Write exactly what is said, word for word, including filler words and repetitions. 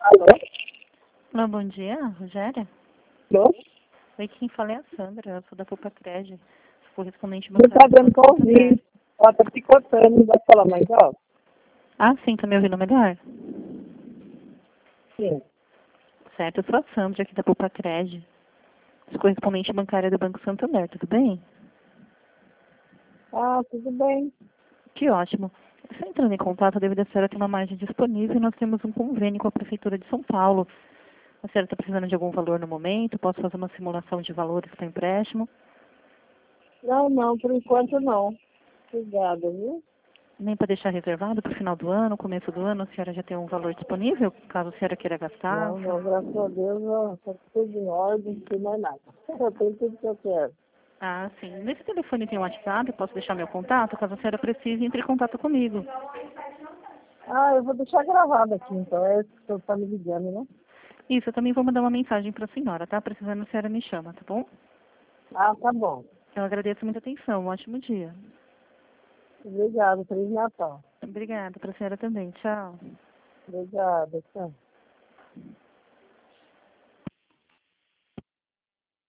Alô? Olá, bom dia, Rogéria. Alô? Oi, quem fala é a Sandra, eu sou da Pupacred, correspondente Não está bancário do dando Banco para ouvir. Santander. Ela está picotando, não vai falar mais alto? Ah, sim, tá me ouvindo melhor? Sim. Certo, eu sou a Sandra aqui da Pupacred, correspondente bancária do Banco Santander, tudo bem? Ah, tudo bem. Que ótimo. Você entrando em contato, devido a senhora ter uma margem disponível, nós temos um convênio com a Prefeitura de São Paulo. A senhora está precisando de algum valor no momento? Posso fazer uma simulação de valores para empréstimo? Não, não, por enquanto não. Obrigada, viu? Nem para deixar reservado para o final do ano, começo do ano, a senhora já tem um valor disponível, caso a senhora queira gastar? Não, não, graças a Deus, ó, está tudo em ordem, não tem mais nada. Eu tenho tudo que eu quero. Ah, sim. Nesse telefone tem um WhatsApp, posso deixar meu contato? Caso a senhora precise, entre em contato comigo. Ah, eu vou deixar gravado aqui, então. É esse que o senhor está me ligando, né? Isso, eu também vou mandar uma mensagem para a senhora, tá? Precisando, a senhora me chama, tá bom? Ah, tá bom. Eu agradeço muita atenção. Um ótimo dia. Obrigada, Feliz Natal. Obrigada. Para a senhora também. Tchau. Obrigada, tchau.